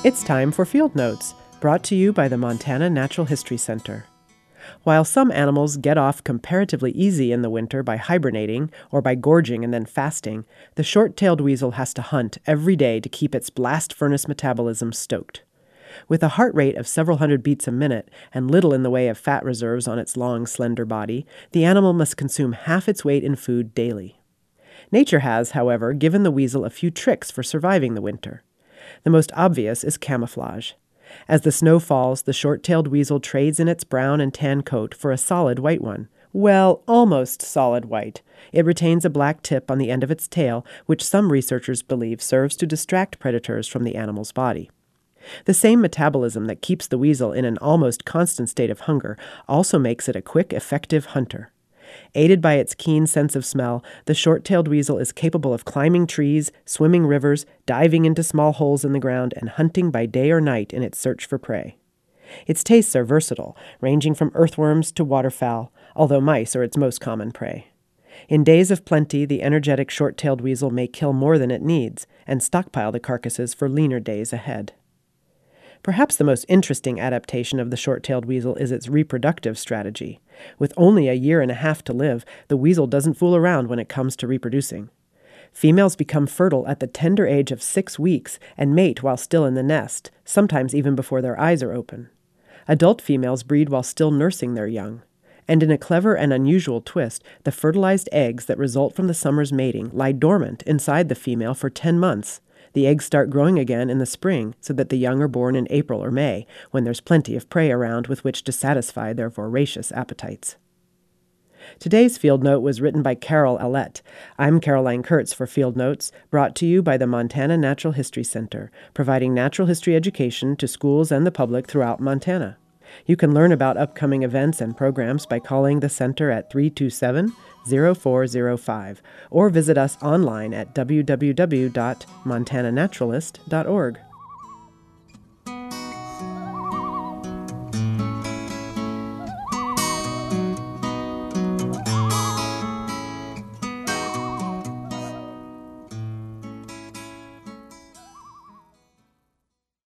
It's time for Field Notes, brought to you by the Montana Natural History Center. While some animals get off comparatively easy in the winter by hibernating or by gorging and then fasting, the short-tailed weasel has to hunt every day to keep its blast furnace metabolism stoked. With a heart rate of several hundred beats a minute and little in the way of fat reserves on its long, slender body, the animal must consume half its weight in food daily. Nature has, however, given the weasel a few tricks for surviving the winter. The most obvious is camouflage. As the snow falls, the short-tailed weasel trades in its brown and tan coat for a solid white one. Well, almost solid white. It retains a black tip on the end of its tail, which some researchers believe serves to distract predators from the animal's body. The same metabolism that keeps the weasel in an almost constant state of hunger also makes it a quick, effective hunter. Aided by its keen sense of smell, the short-tailed weasel is capable of climbing trees, swimming rivers, diving into small holes in the ground, and hunting by day or night in its search for prey. Its tastes are versatile, ranging from earthworms to waterfowl, although mice are its most common prey. In days of plenty, the energetic short-tailed weasel may kill more than it needs, and stockpile the carcasses for leaner days ahead. Perhaps the most interesting adaptation of the short-tailed weasel is its reproductive strategy. With only a year and a half to live, the weasel doesn't fool around when it comes to reproducing. Females become fertile at the tender age of 6 weeks and mate while still in the nest, sometimes even before their eyes are open. Adult females breed while still nursing their young. And in a clever and unusual twist, the fertilized eggs that result from the summer's mating lie dormant inside the female for 10 months. The eggs start growing again in the spring so that the young are born in April or May, when there's plenty of prey around with which to satisfy their voracious appetites. Today's Field Note was written by Carol Allett. I'm Caroline Kurtz for Field Notes, brought to you by the Montana Natural History Center, providing natural history education to schools and the public throughout Montana. You can learn about upcoming events and programs by calling the center at 327-0405 or visit us online at www.montananaturalist.org.